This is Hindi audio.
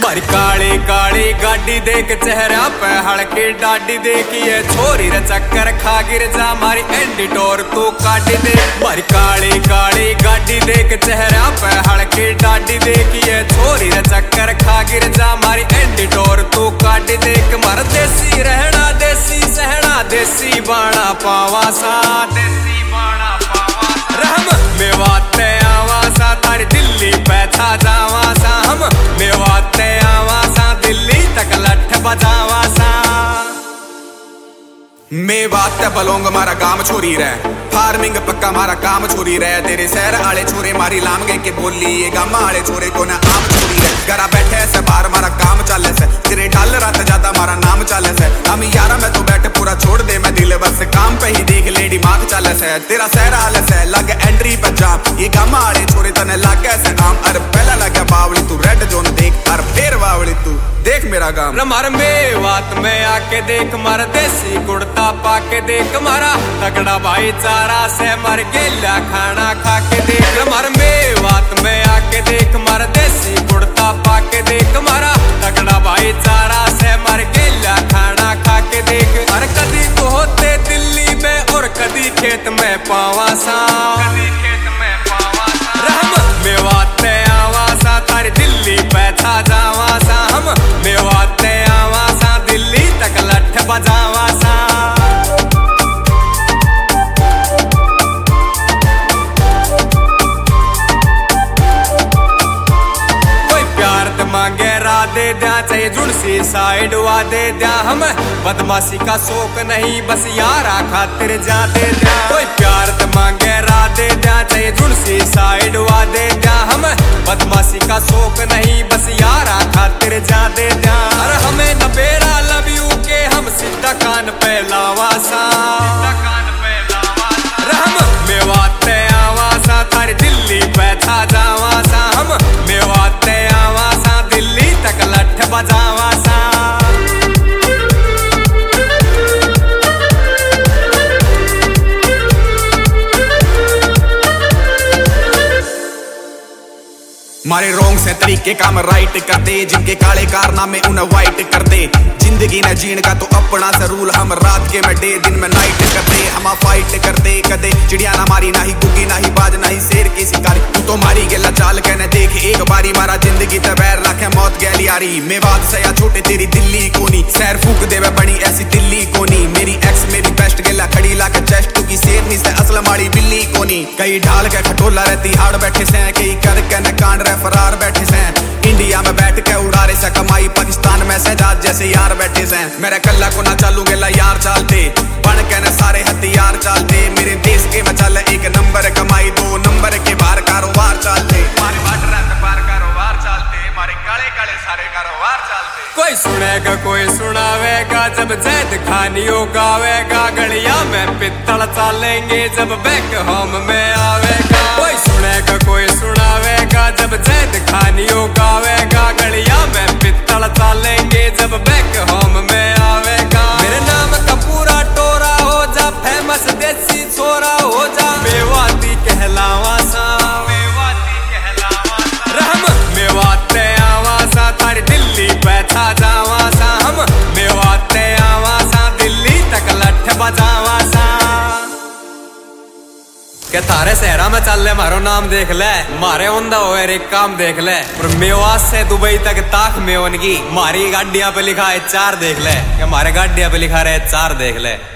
मारी काली काली गाड़ी देख चेहरा पे हड़के डाडी देखिए छोरी रे चक्कर खा गिर जा मारी एंडिटोर तू काट दे। मारी काली काली गाड़ी देख चेहरा पे हड़के डाडी देखिए छोरी रे चक्कर खा गिर जा मारी एंडिटोर तू काट देख। मर देसी रहना देसी सहना देसी बाणा पावा सा देसी बाणा पावा रहम मेवाते आवा सा तारी दिल्ली बैठा जावा सा हम मेवाते आवा सा दिल्ली तक लठ बजावा सा। मेवाते बलोंग मारा काम छोरी रहे फार्मिंग पक्का मारा काम छोरी रहे तेरे शहर आले छोरे मारी लाम गए के बोली ये गामा आले छोरे को ना आम छोरी रहे घरा बैठे से बाहर मारा काम चाले से तेरे ढाल रात ज्यादा मारा नाम चाले से हम यारा मैं तो बैठे पूरा छोड़ दे मैं दिल बस काम पे ही देख ले दिमाग चाले से तेरा शहर आले से लग एंट्री पर जाम ये गामा आले छोरे तने लग ऐसे आम अरे पहला लगे बावली तू रेड जोन देख अरे फिर बावली तू देख मेरा गाम मार मेवात में आके देख मार देसी कुर्ता पाके देख मारा तगड़ा भाईचारा से मर गेला खाना खा के देख। मार मेवात में आके देख मार देसी कुर्ता पाके देख मारा तगड़ा भाईचारा से मर गेला खाना खा के देख। और कदी तो होते दिल्ली में और कदी खेत में पावा सा खेत में पावा सा रहम मेवाते आवा सा तारी दिल्ली बैठा जावा सा हम मेवाते आवा सा दिल्ली तक लठ बजावा सा। मांगे रा दे द्या चाहे जुड़सी साइड वा दे द्या हम बदमाशी का शौक नहीं बस यारा खातिर जा दे द्या। कोई प्यार त मांगे रा दे द्या चाहे जुड़सी साइड वा दे द्या हम बदमाशी का शौक नहीं बस यारा खातिर जा दे द्या। और हमें न बेरा लव यू के हम सीधा कान पे लावा सा रहम मेवाते आवा सा तारी दिल्ली बैठा जावा सा हम मेवाते आवा सा दिल्ली तक लठ बजावा सा। मारे रोंग से तरीके काम राइट कर दे जिनके काले कारनामे उन्हें वाइट कर दे। जिंदगी न जीण का तो अपना सा रूल हम रात के में डे दिन में नाइट कर दे। हम फाइट कर दे कदे चिड़िया ना मारी ना ही गुगी ना ही बाज ना ही शेर की शिकारी तू तो मारी गेला चाल कहने देख एक बारी मारा जिंदगी ते बैर रखे मौत गैली यारी। मेवात से या छोटे तेरी दिल्ली कोनी सैर फूक देवे बनी ऐसी दिल्ली कोनी मेरी एक्स मेरी बेस्ट गेला खड़ी ला के चेस्ट तू की शेरनी से असल मारी बिल्ली कोनी। कई ढाल के खटोला रहती हाड़ बैठे से कई कर के न कांड रहे फरार बैठे से इंडिया में बैठ के उड़ा रहे से कमाई पाकिस्तान में सहजाद जैसे यार बैठे से मेरे कल्ला को ना चालू गेला यार चालते बन के न सारे हथियार चालते मेरे देश के में चल एक नंबर कमाई दो नंबर के बाहर कारोबार चालते मारे बार्डर पार कारोबार चालते मारे काले काले सारे कारोबार चालते। कोई सुनेगा कोई सुनावेगा जब जैद खानियों गावेगा गलिया में पित्तल चालेंगे जब बैक होम में आवेगा। कोई सुनेगा कोई सुनावेगा जब जैद खानियों गावेगा गलिया में पित्तल चालेंगे जब बैक होम में आवेगा। मेरे नाम का पूरा टोरा हो जा फेमस देसी छोरा हो जा मेवाती कहलावा सा रहम मेवाते आवा सा तारी दिल्ली बैठा जावा सा हम मेवाते आवा सा दिल्ली तक लठ बजावा सा। क्या थारे सहरा में चल ले मारो नाम देख ले मारे उन्दा हो एक काम देख ले और मेवात से दुबई तक ताक में उनकी मारी गाड़ियां पे लिखा है 4 देख ले क्या मारे गाड़ियां पे लिखा रहे 4 देख ले।